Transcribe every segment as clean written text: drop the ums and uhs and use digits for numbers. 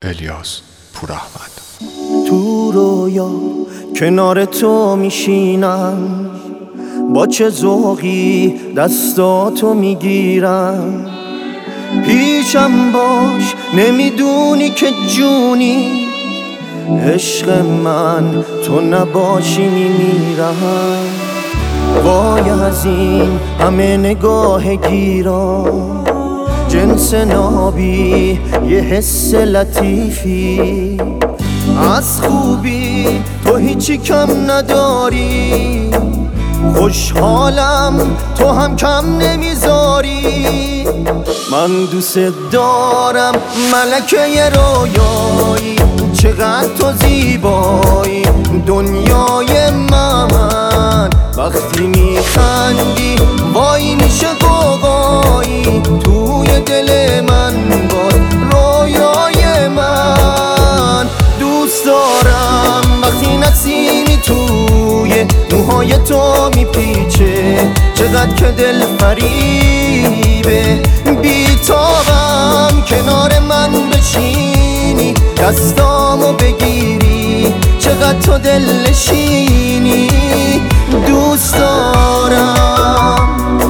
الیاس پوراحمد. تو رویا کنار تو میشینم، با چه ذوقی دستاتو میگیرم. پیشم باش نمیدونی که جونی، عشق من تو نباشی میمیرم. وای از این همه نگاه گیرا، جنس نابی یه حس لطیفی. از خوبی تو هیچی کم نداری، خوشحالم تو هم کم نمیذاری. من دوست دارم ملکه رویایی، چقدر تو زیبایی دنیای من. وقتی میخندی وای میشه قوقایی، توی دل من باز رویای من. دوست دارم وقتی نسیمی توی موهای تو میپیچه، چقدر که دل فریبه. بیتابم کنار من بشینی، دستامو بگیری، چقدر تو دل نشینی. دوست دارم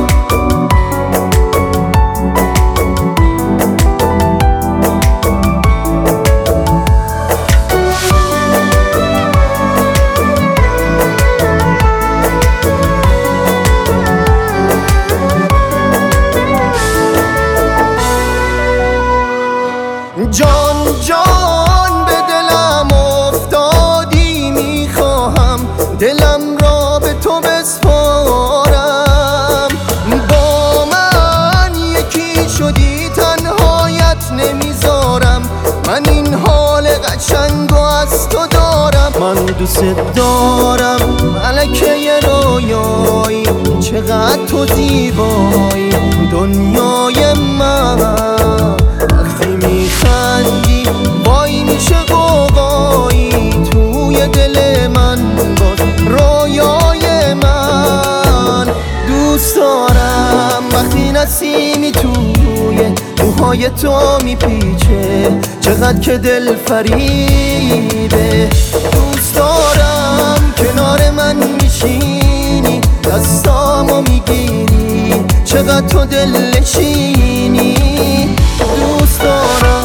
جان جان به دلم افتادی، میخواهم دلم را به تو بسپارم. با من یکی شدی تنهایت نمیذارم، من این حال قشنگو از تو دارم. من دوست دارم ملکه رویایی، چقدر تو زیبایی دنیای من. وقتی میخندی وای میشه قوقایی، توی دل من باز رویای من. دوست دارم وقتی نسیمی توی موهای تو میپیچه، چقدر که دل فریبه. دوست دارم کنار من میشینی، دستامو میگیری، چقدر تو دل نشینی. دوست دارم